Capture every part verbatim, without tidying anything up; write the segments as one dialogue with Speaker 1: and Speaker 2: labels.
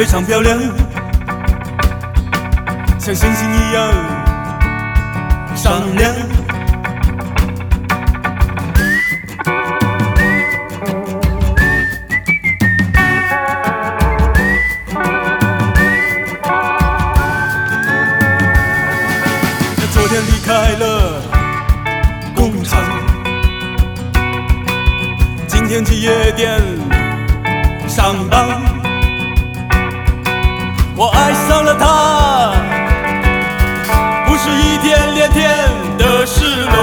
Speaker 1: 非常漂亮，像星星一样闪亮。他昨天离开了工厂，今天去夜店上班。我爱上了他，不是一天两天的事了。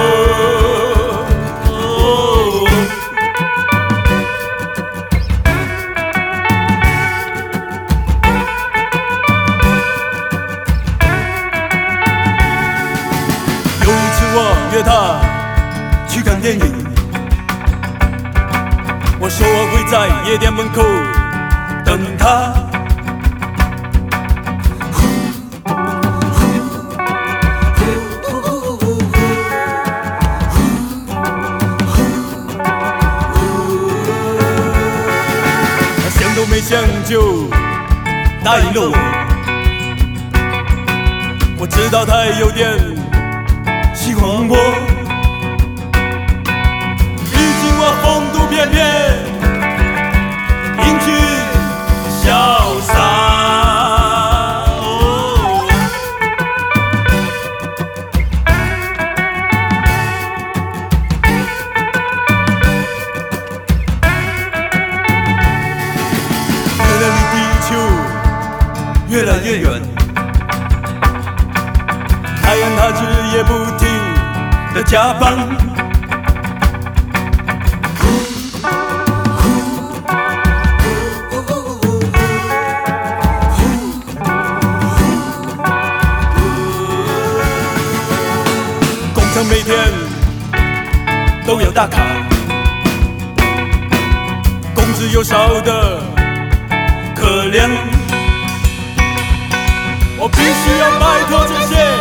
Speaker 1: 哦，有一次我约他去看电影，我说我会在夜店门口等他。没想就答应了我，我知道他有点喜欢我，毕竟我风度翩翩，英俊潇洒。越来越远，太阳它日夜不停的加班，工厂每天都要打卡，工资又少得可怜。我必须要摆脱这些